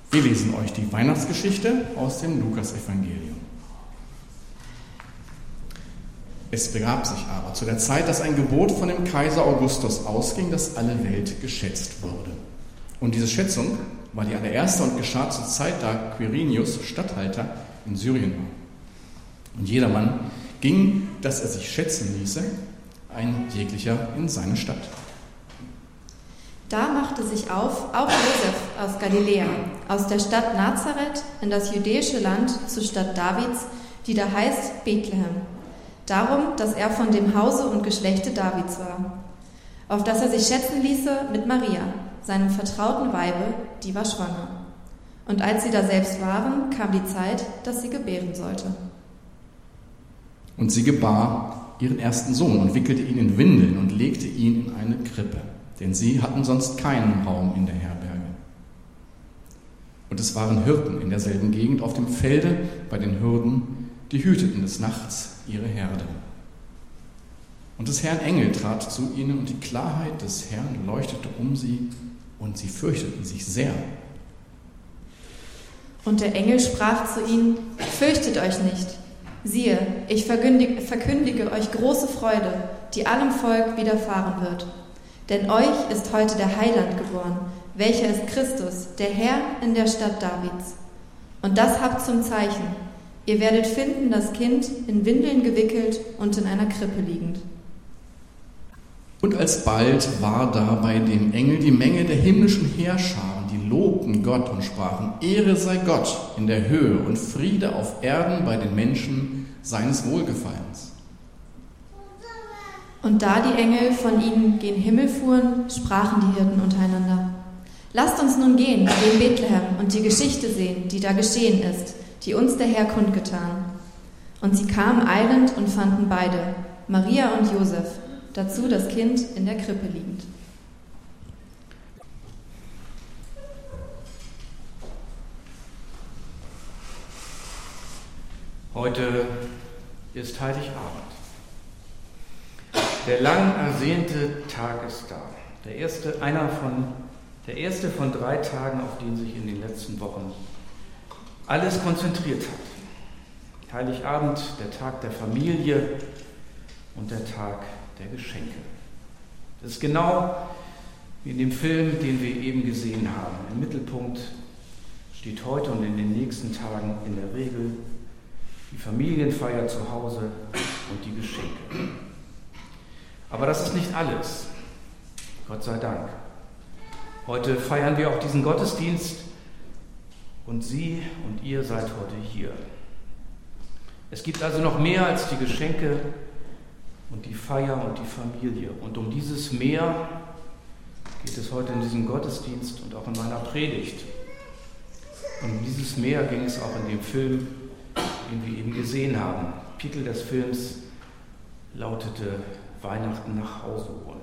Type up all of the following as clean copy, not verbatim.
Wir lesen euch die Weihnachtsgeschichte aus dem Lukasevangelium. Es begab sich aber zu der Zeit, dass ein Gebot von dem Kaiser Augustus ausging, dass alle Welt geschätzt wurde. Und diese Schätzung war die allererste und geschah zur Zeit, da Quirinius Statthalter in Syrien war. Und jedermann ging, dass er sich schätzen ließe, ein jeglicher in seine Stadt. Da machte sich auf auch Josef aus Galiläa, aus der Stadt Nazareth in das jüdische Land zur Stadt Davids, die da heißt Bethlehem, darum, dass er von dem Hause und Geschlechte Davids war, auf dass er sich schätzen ließe mit Maria, seinem vertrauten Weibe, die war schwanger. Und als sie da selbst waren, kam die Zeit, dass sie gebären sollte. Und sie gebar ihren ersten Sohn und wickelte ihn in Windeln und legte ihn in eine Krippe, denn sie hatten sonst keinen Raum in der Herberge. Und es waren Hirten in derselben Gegend auf dem Felde bei den Hürden, die hüteten des Nachts ihre Herde. Und des Herrn Engel trat zu ihnen, und die Klarheit des Herrn leuchtete um sie, und sie fürchteten sich sehr. Und der Engel sprach zu ihnen: Fürchtet euch nicht. Siehe, ich verkündige euch große Freude, die allem Volk widerfahren wird. Denn euch ist heute der Heiland geboren, welcher ist Christus, der Herr in der Stadt Davids. Und das habt zum Zeichen: Ihr werdet finden das Kind in Windeln gewickelt und in einer Krippe liegend. Und alsbald war da bei dem Engel die Menge der himmlischen Heerscharen, die lobten Gott und sprachen: Ehre sei Gott in der Höhe und Friede auf Erden bei den Menschen seines Wohlgefallens. Und da die Engel von ihnen gen Himmel fuhren, sprachen die Hirten untereinander: Lasst uns nun gehen gen Bethlehem und die Geschichte sehen, die da geschehen ist, die uns der Herr kundgetan. Und sie kamen eilend und fanden beide, Maria und Josef, dazu das Kind in der Krippe liegend. Heute ist Heiligabend. Der lang ersehnte Tag ist da. Der erste von 3 Tagen, auf den sich in den letzten Wochen alles konzentriert hat. Heiligabend, der Tag der Familie und der Tag der Geschenke. Das ist genau wie in dem Film, den wir eben gesehen haben. Im Mittelpunkt steht heute und in den nächsten Tagen in der Regel die Familienfeier zu Hause und die Geschenke. Aber das ist nicht alles. Gott sei Dank. Heute feiern wir auch diesen Gottesdienst und Sie und ihr seid heute hier. Es gibt also noch mehr als die Geschenke und die Feier und die Familie. Und um dieses Mehr geht es heute in diesem Gottesdienst und auch in meiner Predigt. Und um dieses Mehr ging es auch in dem Film, den wir eben gesehen haben. Titel des Films lautete Weihnachten nach Hause holen.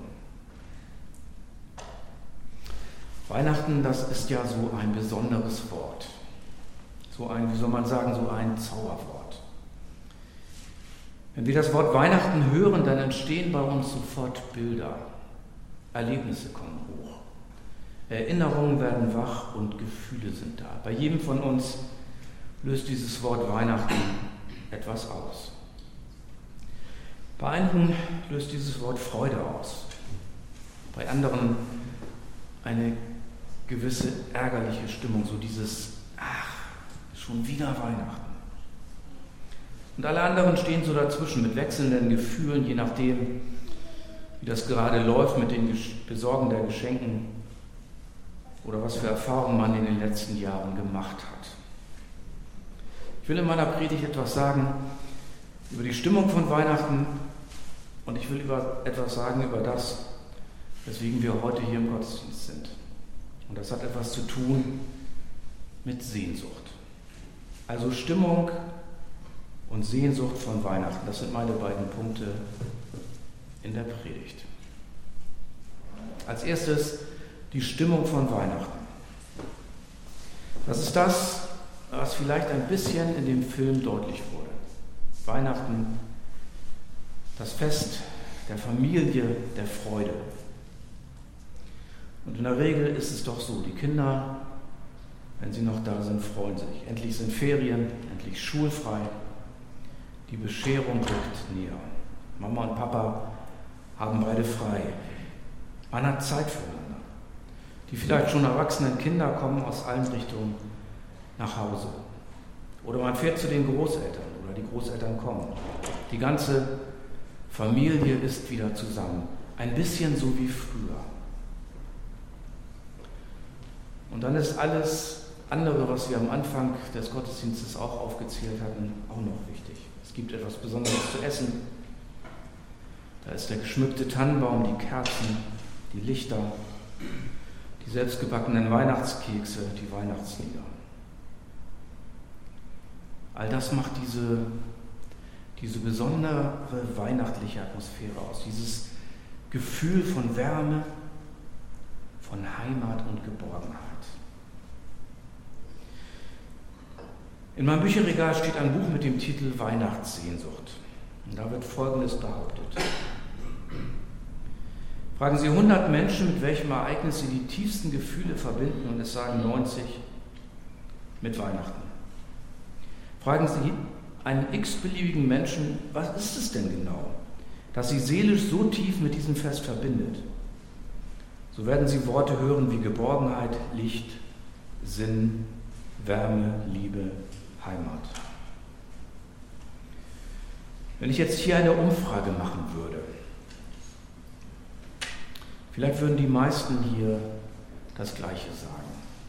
Weihnachten, das ist ja so ein besonderes Wort. So ein, wie soll man sagen, so ein Zauberwort. Wenn wir das Wort Weihnachten hören, dann entstehen bei uns sofort Bilder. Erlebnisse kommen hoch. Erinnerungen werden wach und Gefühle sind da. Bei jedem von uns löst dieses Wort Weihnachten etwas aus. Bei einigen löst dieses Wort Freude aus. Bei anderen eine gewisse ärgerliche Stimmung, so dieses schon wieder Weihnachten. Und alle anderen stehen so dazwischen mit wechselnden Gefühlen, je nachdem, wie das gerade läuft mit den Besorgen der Geschenken oder was für Erfahrungen man in den letzten Jahren gemacht hat. Ich will in meiner Predigt etwas sagen über die Stimmung von Weihnachten und ich will etwas sagen über das, weswegen wir heute hier im Gottesdienst sind. Und das hat etwas zu tun mit Sehnsucht. Also Stimmung und Sehnsucht von Weihnachten, das sind meine beiden Punkte in der Predigt. Als erstes die Stimmung von Weihnachten. Das ist das, was vielleicht ein bisschen in dem Film deutlich wurde. Weihnachten, das Fest der Familie, der Freude. Und in der Regel ist es doch so, die Kinder Wenn sie noch da sind, freuen sich. Endlich sind Ferien, endlich schulfrei. Die Bescherung rückt näher. Mama und Papa haben beide frei. Man hat Zeit füreinander. Die vielleicht schon erwachsenen Kinder kommen aus allen Richtungen nach Hause. Oder man fährt zu den Großeltern oder die Großeltern kommen. Die ganze Familie ist wieder zusammen. Ein bisschen so wie früher. Und dann ist alles andere, was wir am Anfang des Gottesdienstes auch aufgezählt hatten, auch noch wichtig. Es gibt etwas Besonderes zu essen. Da ist der geschmückte Tannenbaum, die Kerzen, die Lichter, die selbstgebackenen Weihnachtskekse, die Weihnachtslieder. All das macht diese besondere weihnachtliche Atmosphäre aus, dieses Gefühl von Wärme, von Heimat und Geborgenheit. In meinem Bücherregal steht ein Buch mit dem Titel Weihnachtssehnsucht. Und da wird Folgendes behauptet. Fragen Sie 100 Menschen, mit welchem Ereignis sie die tiefsten Gefühle verbinden, und es sagen 90 mit Weihnachten. Fragen Sie einen x-beliebigen Menschen, was ist es denn genau, das Sie seelisch so tief mit diesem Fest verbindet? So werden Sie Worte hören wie Geborgenheit, Licht, Sinn, Wärme, Liebe, Heimat. Wenn ich jetzt hier eine Umfrage machen würde, vielleicht würden die meisten hier das Gleiche sagen.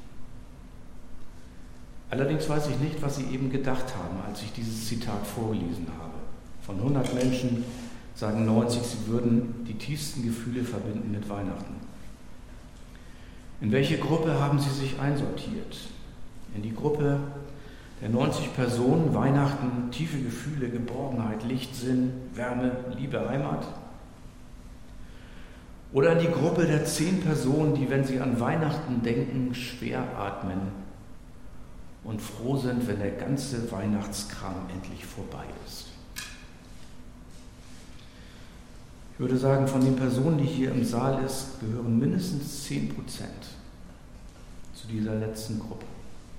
Allerdings weiß ich nicht, was sie eben gedacht haben, als ich dieses Zitat vorgelesen habe. Von 100 Menschen sagen 90, sie würden die tiefsten Gefühle verbinden mit Weihnachten. In welche Gruppe haben sie sich einsortiert? In die Gruppe der 90 Personen, Weihnachten, tiefe Gefühle, Geborgenheit, Licht, Sinn, Wärme, Liebe, Heimat? Oder in die Gruppe der 10 Personen, die, wenn sie an Weihnachten denken, schwer atmen und froh sind, wenn der ganze Weihnachtskram endlich vorbei ist? Ich würde sagen, von den Personen, die hier im Saal ist, gehören mindestens 10% zu dieser letzten Gruppe.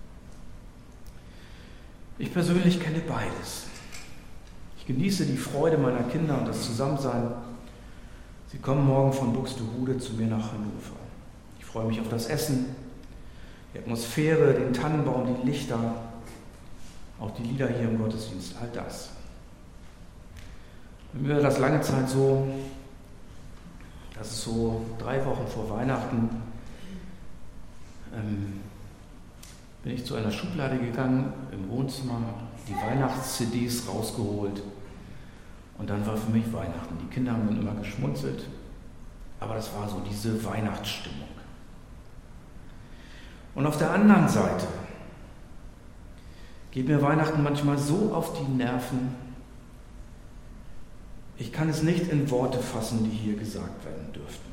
Ich persönlich kenne beides. Ich genieße die Freude meiner Kinder und das Zusammensein. Sie kommen morgen von Buxtehude zu mir nach Hannover. Ich freue mich auf das Essen, die Atmosphäre, den Tannenbaum, die Lichter, auch die Lieder hier im Gottesdienst, all das. Bei mir war das lange Zeit so, dass es so 3 Wochen vor Weihnachten bin ich zu einer Schublade gegangen im Wohnzimmer, die Weihnachts-CDs rausgeholt und dann war für mich Weihnachten. Die Kinder haben dann immer geschmunzelt, aber das war so diese Weihnachtsstimmung. Und auf der anderen Seite geht mir Weihnachten manchmal so auf die Nerven, ich kann es nicht in Worte fassen, die hier gesagt werden dürften.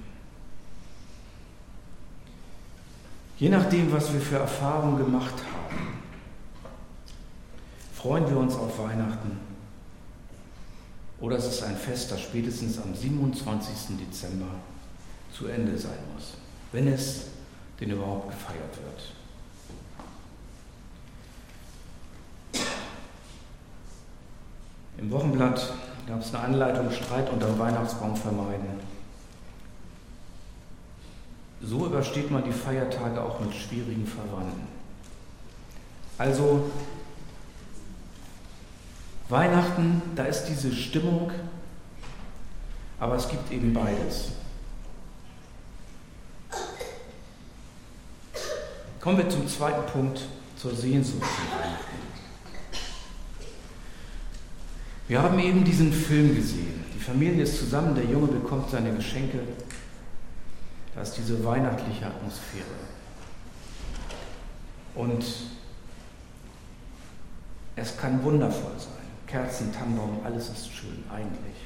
Je nachdem, was wir für Erfahrungen gemacht haben, freuen wir uns auf Weihnachten oder es ist ein Fest, das spätestens am 27. Dezember zu Ende sein muss, wenn es denn überhaupt gefeiert wird. Im Wochenblatt gab es eine Anleitung, Streit unterm Weihnachtsbaum vermeiden. So übersteht man die Feiertage auch mit schwierigen Verwandten. Also Weihnachten, da ist diese Stimmung, aber es gibt eben beides. Kommen wir zum zweiten Punkt, zur Sehnsucht nach Weihnachten. Wir haben eben diesen Film gesehen. Die Familie ist zusammen, der Junge bekommt seine Geschenke. Da ist diese weihnachtliche Atmosphäre. Und es kann wundervoll sein. Kerzen, Tannenbaum, alles ist schön, eigentlich.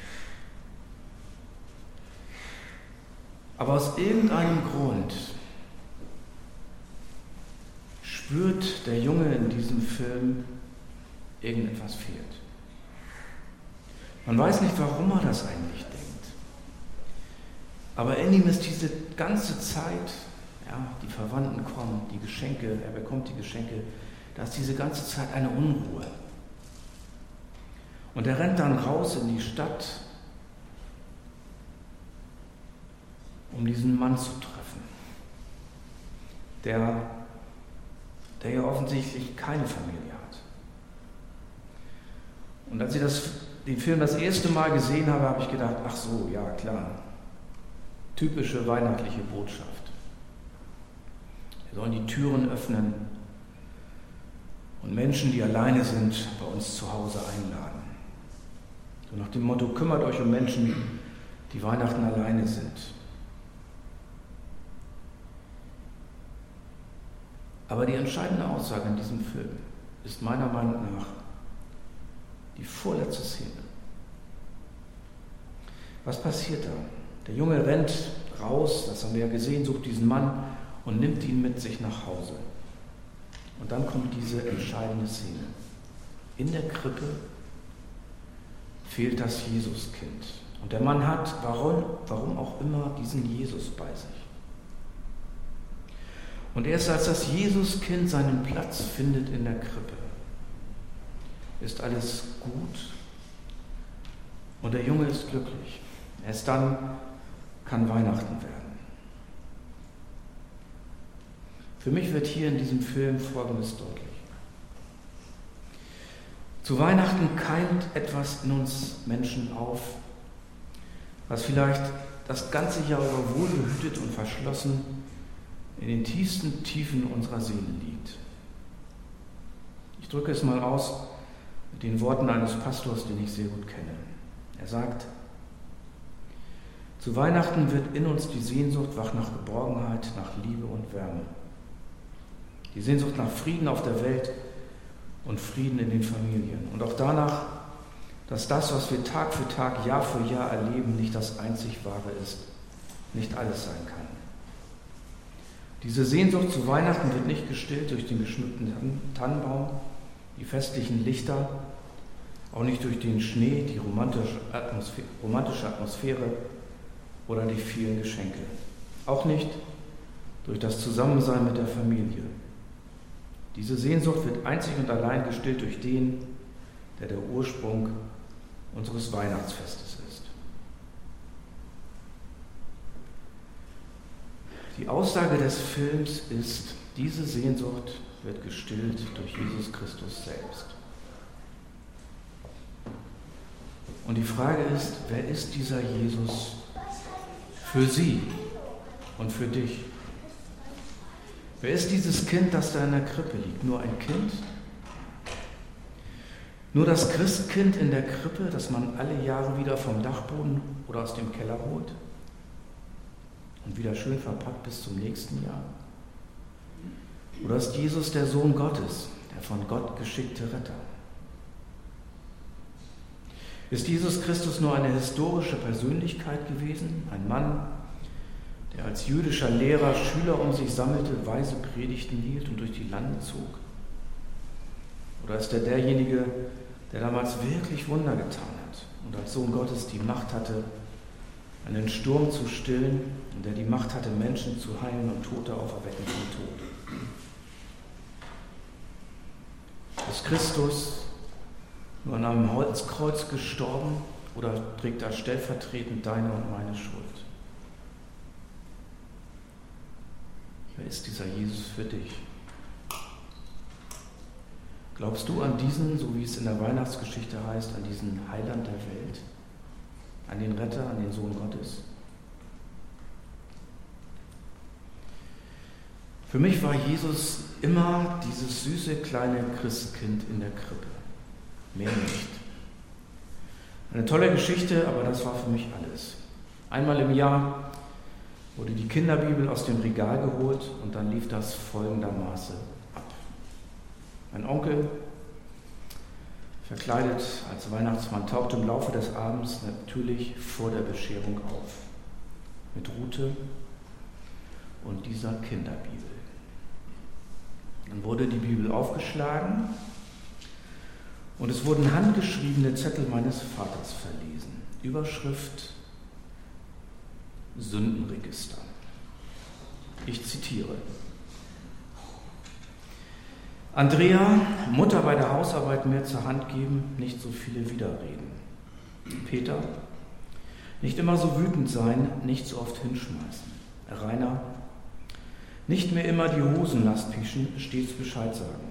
Aber aus irgendeinem Grund spürt der Junge in diesem Film, irgendetwas fehlt. Man weiß nicht, warum er das eigentlich denkt. Aber in ihm ist diese ganze Zeit Ja, die Verwandten kommen, die Geschenke, er bekommt die Geschenke. Da ist diese ganze Zeit eine Unruhe. Und er rennt dann raus in die Stadt, um diesen Mann zu treffen, der ja offensichtlich keine Familie hat. Und als ich den Film das erste Mal gesehen habe, habe ich gedacht, ach so, ja klar, typische weihnachtliche Botschaft. Wir sollen die Türen öffnen und Menschen, die alleine sind, bei uns zu Hause einladen. So nach dem Motto, kümmert euch um Menschen, die Weihnachten alleine sind. Aber die entscheidende Aussage in diesem Film ist meiner Meinung nach die vorletzte Szene. Was passiert da? Der Junge rennt raus, das haben wir ja gesehen, sucht diesen Mann und nimmt ihn mit sich nach Hause. Und dann kommt diese entscheidende Szene. In der Krippe fehlt das Jesuskind. Und der Mann hat, warum auch immer, diesen Jesus bei sich. Und erst als das Jesuskind seinen Platz findet in der Krippe, ist alles gut und der Junge ist glücklich. Erst dann kann Weihnachten werden. Für mich wird hier in diesem Film Folgendes deutlich. Zu Weihnachten keimt etwas in uns Menschen auf, was vielleicht das ganze Jahr über wohlbehütet und verschlossen in den tiefsten Tiefen unserer Seele liegt. Ich drücke es mal aus mit den Worten eines Pastors, den ich sehr gut kenne. Er sagt, zu Weihnachten wird in uns die Sehnsucht wach nach Geborgenheit, nach Liebe und Wärme. Die Sehnsucht nach Frieden auf der Welt und Frieden in den Familien. Und auch danach, dass das, was wir Tag für Tag, Jahr für Jahr erleben, nicht das einzig Wahre ist, nicht alles sein kann. Diese Sehnsucht zu Weihnachten wird nicht gestillt durch den geschmückten Tannenbaum, die festlichen Lichter, auch nicht durch den Schnee, die romantische Atmosphäre oder die vielen Geschenke. Auch nicht durch das Zusammensein mit der Familie. Diese Sehnsucht wird einzig und allein gestillt durch den, der Ursprung unseres Weihnachtsfestes ist. Die Aussage des Films ist, diese Sehnsucht wird gestillt durch Jesus Christus selbst. Und die Frage ist, wer ist dieser Jesus für Sie und für dich? Wer ist dieses Kind, das da in der Krippe liegt? Nur ein Kind? Nur das Christkind in der Krippe, das man alle Jahre wieder vom Dachboden oder aus dem Keller holt und wieder schön verpackt bis zum nächsten Jahr? Oder ist Jesus der Sohn Gottes, der von Gott geschickte Retter? Ist Jesus Christus nur eine historische Persönlichkeit gewesen, ein Mann, der als jüdischer Lehrer Schüler um sich sammelte, weise Predigten hielt und durch die Lande zog? Oder ist er derjenige, der damals wirklich Wunder getan hat und als Sohn Gottes die Macht hatte, einen Sturm zu stillen und der die Macht hatte, Menschen zu heilen und Tote auferwecken vom Tod? Ist Christus nur an einem Holzkreuz gestorben oder trägt er stellvertretend deine und meine Schuld? Wer ist dieser Jesus für dich? Glaubst du an diesen, so wie es in der Weihnachtsgeschichte heißt, an diesen Heiland der Welt, an den Retter, an den Sohn Gottes? Für mich war Jesus immer dieses süße kleine Christkind in der Krippe. Mehr nicht. Eine tolle Geschichte, aber das war für mich alles. Einmal im Jahr wurde die Kinderbibel aus dem Regal geholt und dann lief das folgendermaßen ab. Mein Onkel, verkleidet als Weihnachtsmann, tauchte im Laufe des Abends natürlich vor der Bescherung auf. Mit Rute und dieser Kinderbibel. Dann wurde die Bibel aufgeschlagen und es wurden handgeschriebene Zettel meines Vaters verlesen. Überschrift: Sündenregister. Ich zitiere. Andrea, Mutter bei der Hausarbeit mehr zur Hand geben, nicht so viele Widerreden. Peter, nicht immer so wütend sein, nicht so oft hinschmeißen. Rainer, nicht mehr immer die Hosen nass pieschen, stets Bescheid sagen.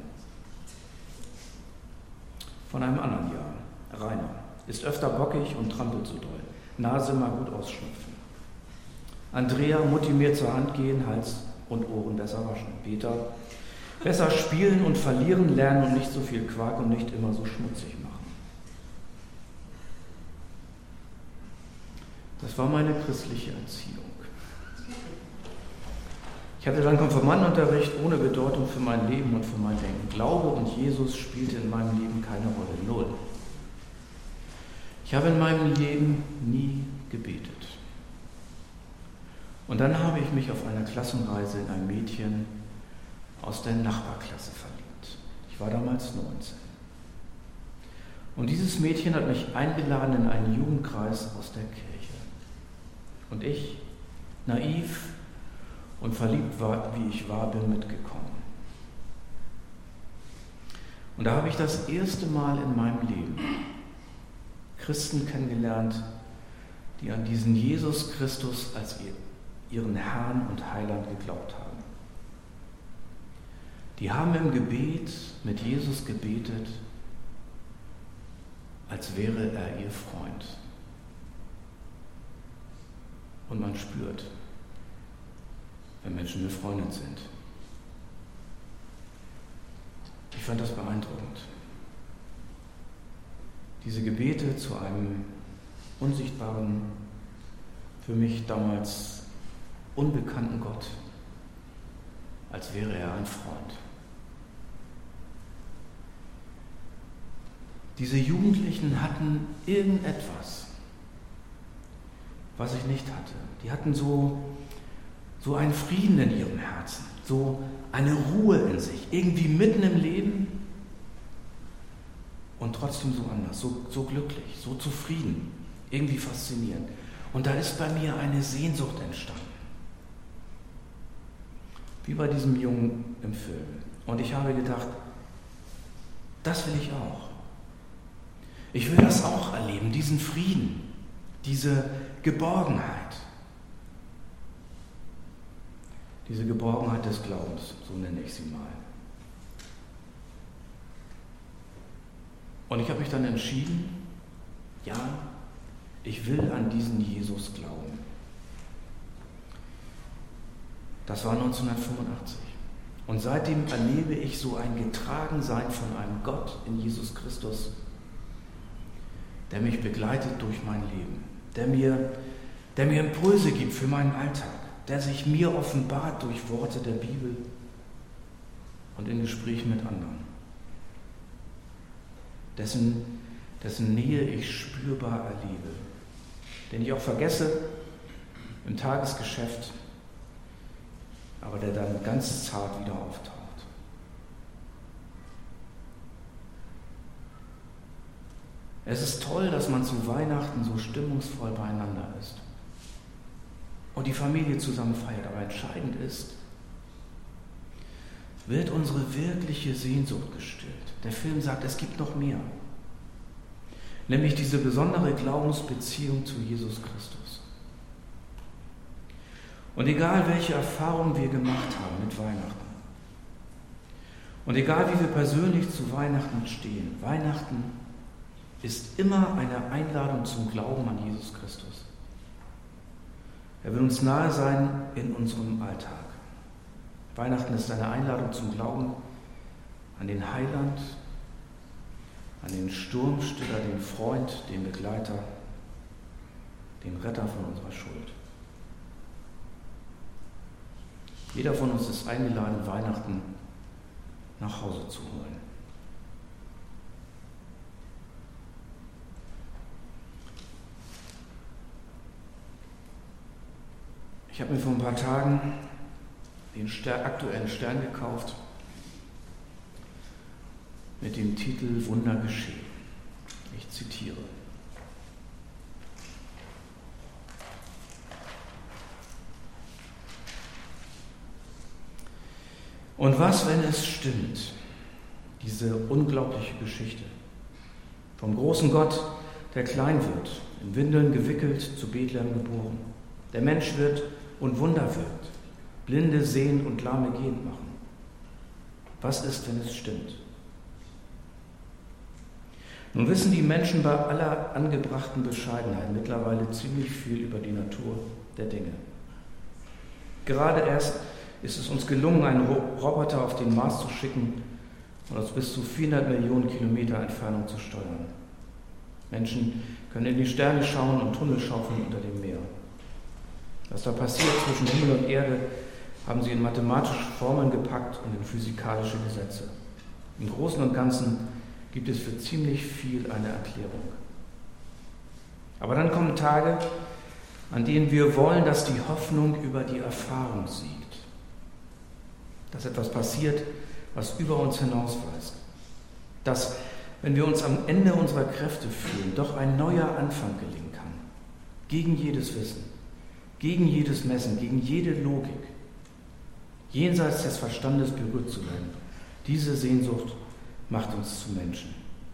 Von einem anderen Jahr. Rainer, ist öfter bockig und trampelt so doll. Nase mal gut ausschnupfen. Andrea, Mutti mehr zur Hand gehen, Hals und Ohren besser waschen. Peter, besser spielen und verlieren lernen und nicht so viel Quark und nicht immer so schmutzig machen. Das war meine christliche Erziehung. Ich hatte dann Konfirmandenunterricht ohne Bedeutung für mein Leben und für mein Denken. Glaube und Jesus spielte in meinem Leben keine Rolle, null. Ich habe in meinem Leben nie gebetet. Und dann habe ich mich auf einer Klassenreise in ein Mädchen aus der Nachbarklasse verliebt. Ich war damals 19. Und dieses Mädchen hat mich eingeladen in einen Jugendkreis aus der Kirche. Und ich, naiv und verliebt war, wie ich war, bin mitgekommen. Und da habe ich das erste Mal in meinem Leben Christen kennengelernt, die an diesen Jesus Christus als ihren Herrn und Heiland geglaubt haben. Die haben im Gebet mit Jesus gebetet, als wäre er ihr Freund. Und man spürt, wenn Menschen befreundet sind. Ich fand das beeindruckend. Diese Gebete zu einem unsichtbaren, für mich damals unbekannten Gott, als wäre er ein Freund. Diese Jugendlichen hatten irgendetwas, was ich nicht hatte. Die hatten so einen Frieden in ihrem Herzen, so eine Ruhe in sich, irgendwie mitten im Leben und trotzdem so anders, so glücklich, so zufrieden, irgendwie faszinierend. Und da ist bei mir eine Sehnsucht entstanden. Wie bei diesem Jungen im Film. Und ich habe gedacht, das will ich auch. Ich will das auch erleben, diesen Frieden, diese Geborgenheit. Diese Geborgenheit des Glaubens, so nenne ich sie mal. Und ich habe mich dann entschieden, ja, ich will an diesen Jesus glauben. Das war 1985. Und seitdem erlebe ich so ein Getragensein von einem Gott in Jesus Christus, der mich begleitet durch mein Leben, der mir Impulse gibt für meinen Alltag, der sich mir offenbart durch Worte der Bibel und in Gesprächen mit anderen, dessen Nähe ich spürbar erlebe, den ich auch vergesse im Tagesgeschäft, aber der dann ganz zart wieder auftaucht. Es ist toll, dass man zu Weihnachten so stimmungsvoll beieinander ist und die Familie zusammen feiert, aber entscheidend ist, wird unsere wirkliche Sehnsucht gestillt. Der Film sagt, es gibt noch mehr, nämlich diese besondere Glaubensbeziehung zu Jesus Christus. Und egal, welche Erfahrungen wir gemacht haben mit Weihnachten und egal, wie wir persönlich zu Weihnachten stehen, Weihnachten ist immer eine Einladung zum Glauben an Jesus Christus. Er will uns nahe sein in unserem Alltag. Weihnachten ist eine Einladung zum Glauben an den Heiland, an den Sturmstiller, den Freund, den Begleiter, den Retter von unserer Schuld. Jeder von uns ist eingeladen, Weihnachten nach Hause zu holen. Ich habe mir vor ein paar Tagen den aktuellen Stern gekauft mit dem Titel Wunder geschehen. Ich zitiere. Und was, wenn es stimmt, diese unglaubliche Geschichte vom großen Gott, der klein wird, in Windeln gewickelt, zu Bethlehem geboren, der Mensch wird und Wunder wirkt, Blinde sehen und Lahme gehend machen. Was ist, wenn es stimmt? Nun wissen die Menschen bei aller angebrachten Bescheidenheit mittlerweile ziemlich viel über die Natur der Dinge. Gerade erst ist es uns gelungen, einen Roboter auf den Mars zu schicken und aus bis zu 400 Millionen Kilometer Entfernung zu steuern. Menschen können in die Sterne schauen und Tunnel schaufeln unter dem Meer. Was da passiert zwischen Himmel und Erde, haben sie in mathematische Formeln gepackt und in physikalische Gesetze. Im Großen und Ganzen gibt es für ziemlich viel eine Erklärung. Aber dann kommen Tage, an denen wir wollen, dass die Hoffnung über die Erfahrung siegt. Dass etwas passiert, was über uns hinausweist. Dass, wenn wir uns am Ende unserer Kräfte fühlen, doch ein neuer Anfang gelingen kann. Gegen jedes Wissen, gegen jedes Messen, gegen jede Logik. Jenseits des Verstandes berührt zu werden. Diese Sehnsucht macht uns zu Menschen.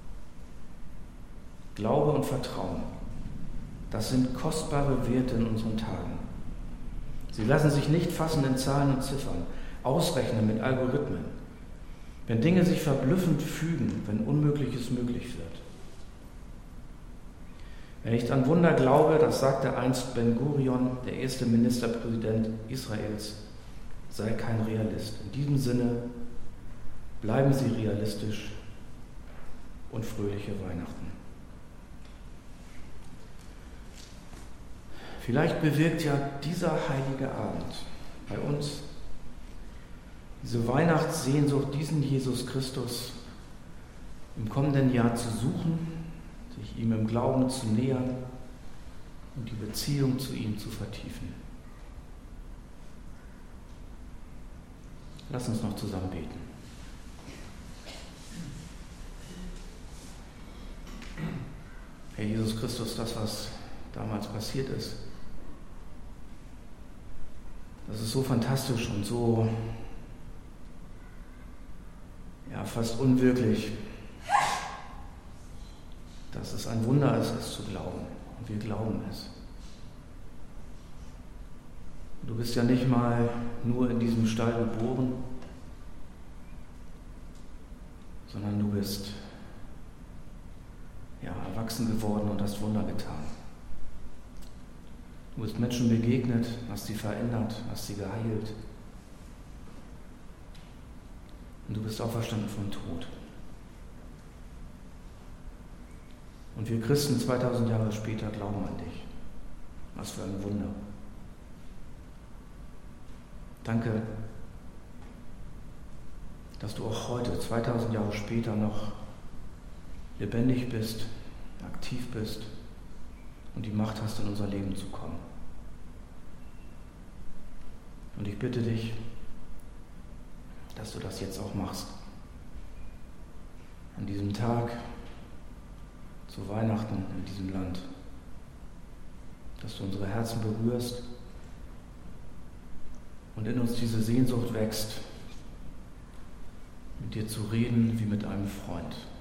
Glaube und Vertrauen, das sind kostbare Werte in unseren Tagen. Sie lassen sich nicht fassen in Zahlen und Ziffern, ausrechnen mit Algorithmen. Wenn Dinge sich verblüffend fügen, wenn Unmögliches möglich wird. Wenn ich an Wunder glaube, das sagte einst Ben-Gurion, der erste Ministerpräsident Israels, sei kein Realist. In diesem Sinne, bleiben Sie realistisch und fröhliche Weihnachten. Vielleicht bewirkt ja dieser heilige Abend bei uns diese Weihnachtssehnsucht, diesen Jesus Christus im kommenden Jahr zu suchen, sich ihm im Glauben zu nähern und die Beziehung zu ihm zu vertiefen. Lass uns noch zusammen beten. Herr Jesus Christus, das, was damals passiert ist, das ist so fantastisch und so fast unwirklich, dass es ein Wunder ist, es zu glauben. Und wir glauben es. Du bist ja nicht mal nur in diesem Stall geboren, sondern du bist erwachsen geworden und hast Wunder getan. Du bist Menschen begegnet, hast sie verändert, hast sie geheilt. Und du bist auferstanden vom Tod. Und wir Christen 2000 Jahre später glauben an dich. Was für ein Wunder. Danke, dass du auch heute, 2000 Jahre später, noch lebendig bist, aktiv bist und die Macht hast, in unser Leben zu kommen. Und ich bitte dich, dass du das jetzt auch machst. An diesem Tag, zu Weihnachten in diesem Land. Dass du unsere Herzen berührst und in uns diese Sehnsucht wächst, mit dir zu reden wie mit einem Freund.